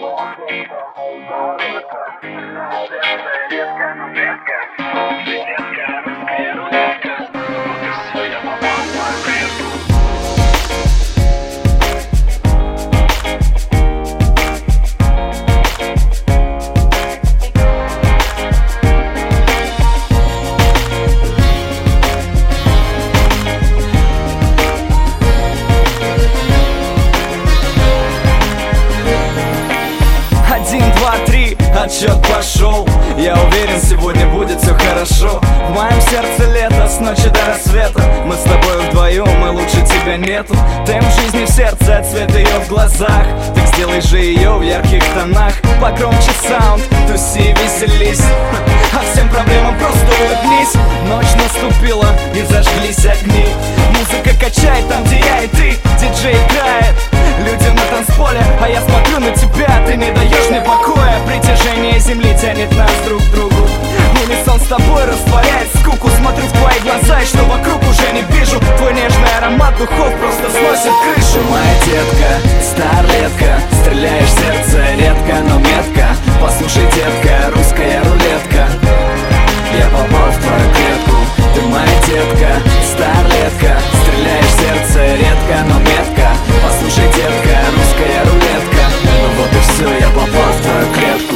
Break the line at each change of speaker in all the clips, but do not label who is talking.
Отсчет пошел, я уверен, сегодня будет все хорошо. В моем сердце лето, с ночи до рассвета. Мы с тобой вдвоем, и лучше тебя нету. Темп жизни в сердце, цвет ее в глазах. Так сделай же ее в ярких тонах. Погромче саунд, туси, веселись. А всем проблемам просто улыбнись. Ночь наступила, и зажглись огни. Музыка качает там, где я и ты. Диджей играет, люди на танцполе. А я смотрю на тебя, ты не даешь мне покоя. Притяжение земли тянет нас друг к другу. Унисон с тобой растворяет скуку. Смотрю в твои глаза, и что вокруг уже не вижу. Твой нежный аромат духов просто сносит крышу. Моя детка, старлетка, стреляешь в сердце редко, но метко. Послушай, детка, русская рулетка. Я попал в твою клетку. Ты моя детка, старлетка, стреляешь в сердце редко, но метко. Послушай, детка, русская рулетка. Ну вот и все, я попал в твою клетку.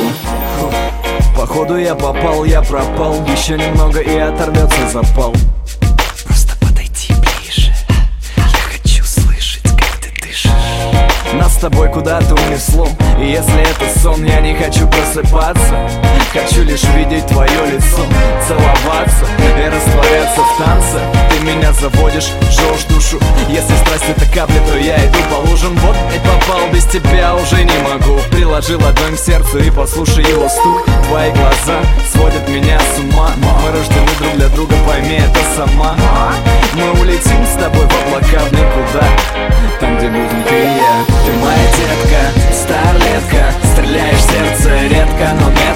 Походу я попал, я пропал. Еще немного и оторвется запал. Просто подойди ближе. Я хочу слышать, как ты дышишь. Нас с тобой куда-то унесло. И если это сон, я не хочу просыпаться. Хочу лишь видеть твое лицо, целоваться и растворяться в танце. Ты меня заводишь, жжешь душу. Если страсть это капля, то я иду по лужам. Вот опять попал, без тебя уже не могу. Приложи ладонь к сердцу и послушай его стук. Твои глаза сводят меня с ума. Мы рождены друг для друга, пойми это сама. Мы улетим с тобой в облака в никуда. Там, где будем ты и я. Ты моя детка, старлетка, стреляешь в сердце редко, но